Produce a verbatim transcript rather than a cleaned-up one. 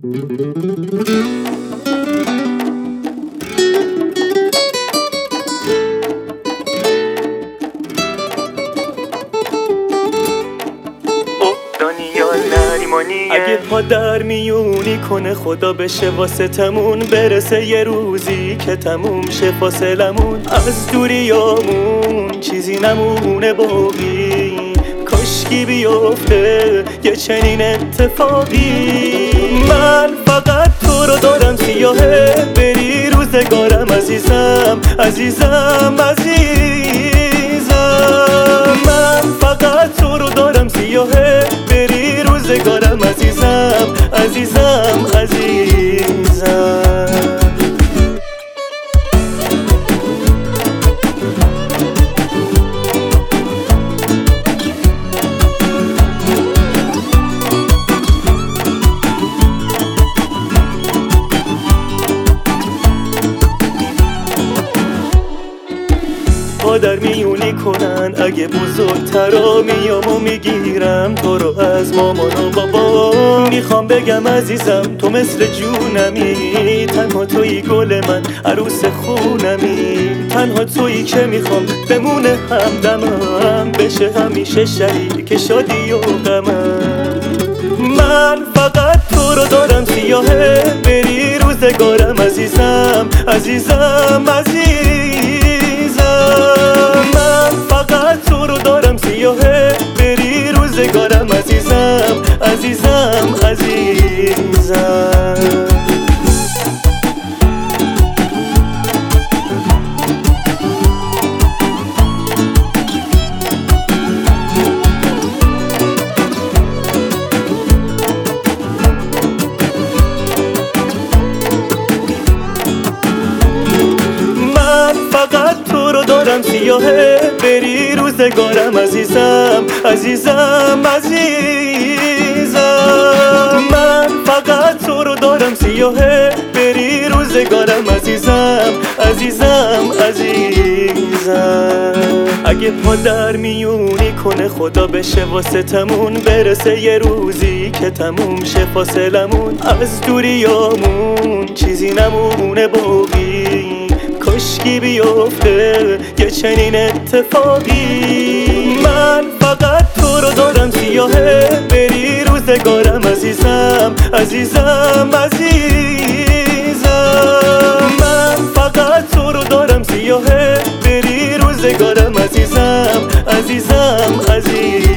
اگه پا در میونی کنه خدا بشه واسه تمون، برسه یه روزی که تموم شه فاصلمون، از دوریامون چیزی نمونه باقی، کاشکی بیفته یه چنین اتفاقی. من فقط تو رو دارم سیاهه، بری روزگارم عزیزم عزیزم عزیزم. من فقط تو رو دارم سیاهه، بری روزگارم عزیزم عزیزم عزیزم. پا در میونی کنن اگه بزرگترا میام و میگیرم تو رو از مامان و بابا. میخوام بگم عزیزم تو مثل جونمی، تنها تویی گل من عروس خونمی، تنها تویی که میخوام بمونه همدمم، بشه همیشه شریک شادی و غمم. من فقط تو رو دارم سیاهه، بری روزگارم عزیزم عزیزم عزیزم. من فقط تو رو دارم سیاهه، بری روزگارم عزیزم عزیزم عزیزم. فقط تو رو دارم سیاهه، بری روزگارم عزیزم عزیزم عزیزم. من فقط تو رو دارم سیاهه، بری روزگارم عزیزم عزیزم عزیزم. اگه پا در میونی کنه خدا بشه واسه تمون، برسه یه روزی که تموم شه فاصلمون، از دوریامون چیزی نمونه باقی، کاشکی بیفته یه چنین اتفاقی. من فقط تو رو دارم سیاهه، بری روزگارم عزیزم عزیزم عزیزم. من فقط تو رو دارم سیاهه، بری روزگارم عزیزم عزیزم عزیزم.